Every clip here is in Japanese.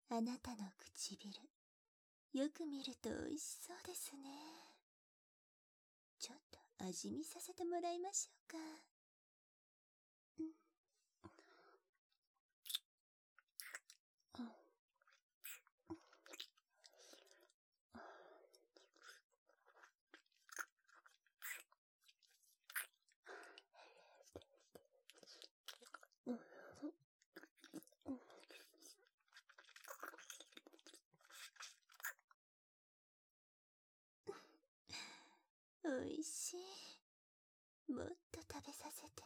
あなたの唇、よく見ると美味しそうですね。ちょっと味見させてもらいましょうか。おいしい。もっと食べさせて。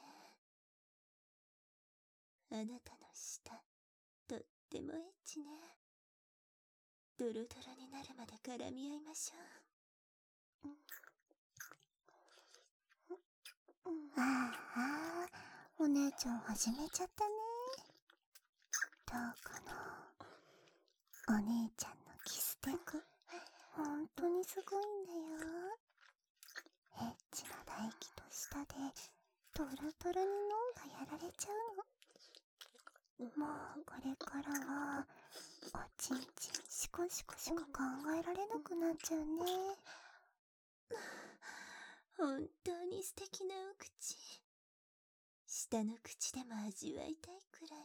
あなたの舌、とってもエッチね。ドロドロになるまで絡み合いましょう。 ああ、お姉ちゃん始めちゃったね。どうかな。お姉ちゃんのキステク、ほんとにすごいんだよ。エッチな唾液と舌でトロトロに脳がやられちゃうの。もうこれからはおちんちんシコシコしか考えられなくなっちゃうね。 本当に素敵なお口。舌の口でも味わいたいくらい。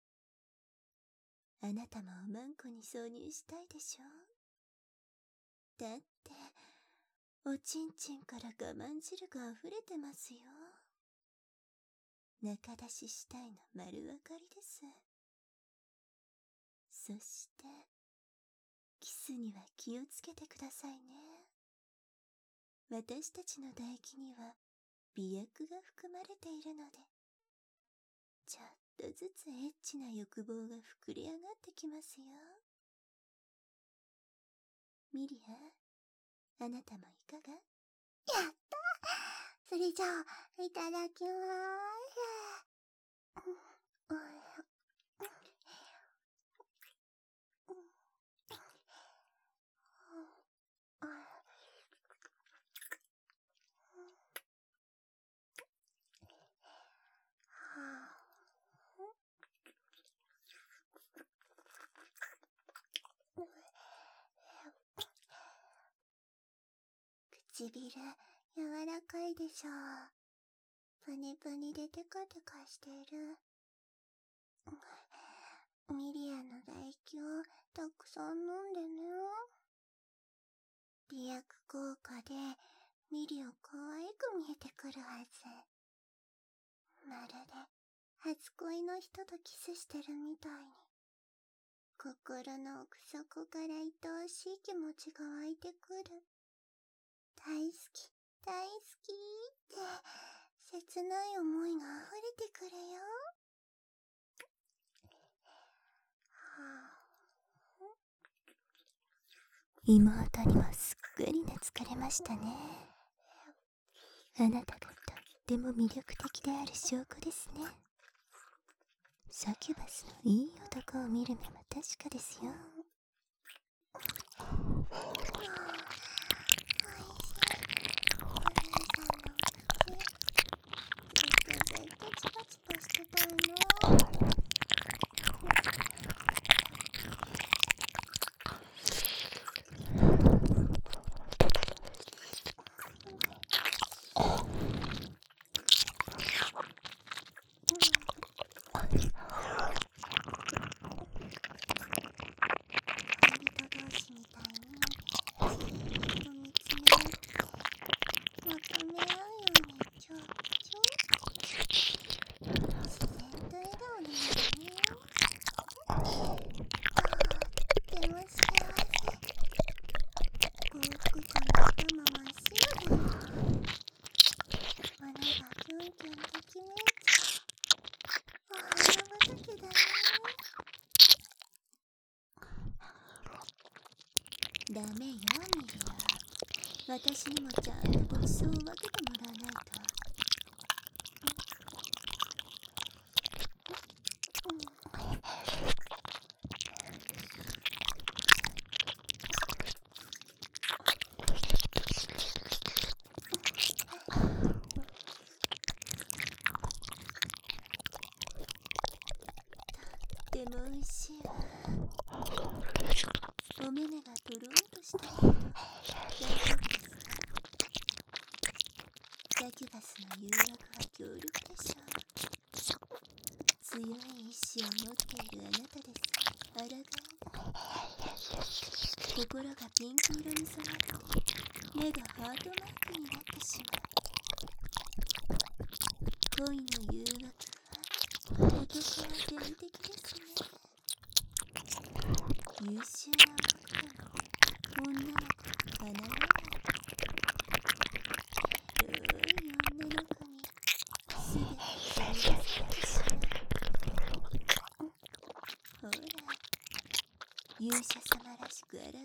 あなたもおまんこに挿入したいでしょ。だって、おちんちんから我慢汁が溢れてますよ。中出ししたいの丸わかりです。そして、キスには気をつけてくださいね。私たちの唾液には美薬が含まれているので、ちょっとずつエッチな欲望が膨れ上がってきますよ。ミリア、あなたもいかが？ やった。それじゃあ、いただきまーす。唇、柔らかいでしょ。プニプニでテカテカしてる。ミリアの唾液をたくさん飲んでね。美薬効果でミリオ可愛く見えてくるはず。まるで初恋の人とキスしてるみたいに、心の奥底から愛おしい気持ちが湧いてくる。大好き、大好きって切ない思いが溢れてくるよ。 妹にもすっかり懐かれましたね。あなたがとっても魅力的である証拠ですね。サキュバスのいい男を見る目は確かですよ。 チパチパしてたいな。 ダメよ、ミリア。私にもちゃんとごちそうを分けてもらわないと。とっても美味しいわ。 お目目がとろうとしたけど、大丈夫ですか？サキュバスの誘惑は強力でしょう。強い意志を持っているあなたでさえ抗えない。心がピンク色に染まって目がハートマークになってしまう。恋の誘惑は男は天敵ですね。優秀な若くても女の子が離れない。広い女の子にすべて取り出されてしまう。ほら、勇者様らしく抗って。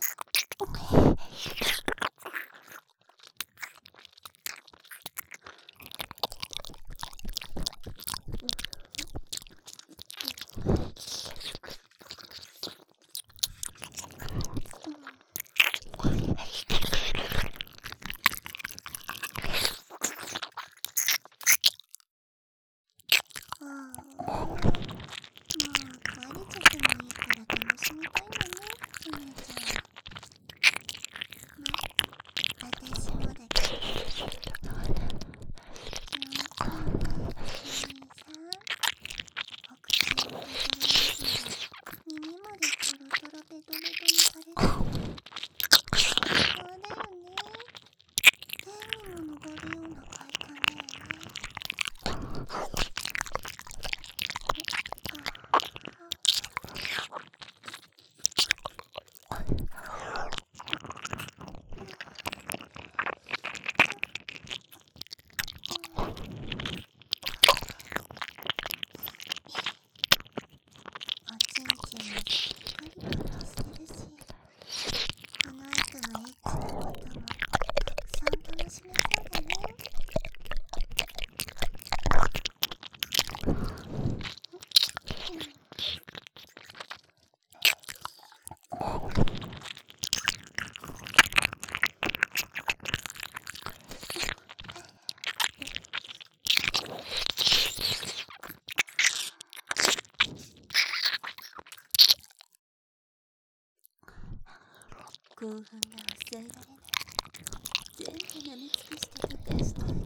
興奮が抑えられない。全部舐め尽くして溶かしてあげる。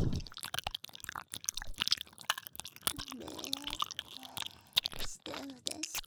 ねえ、舌を出した。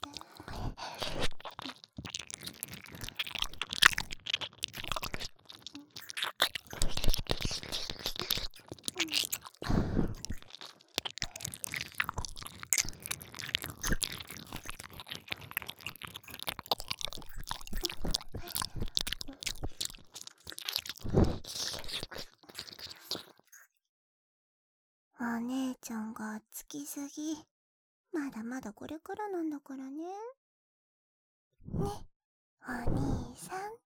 お姉ちゃんがつきすぎ。まだまだこれからなんだからね。ね、お兄さん。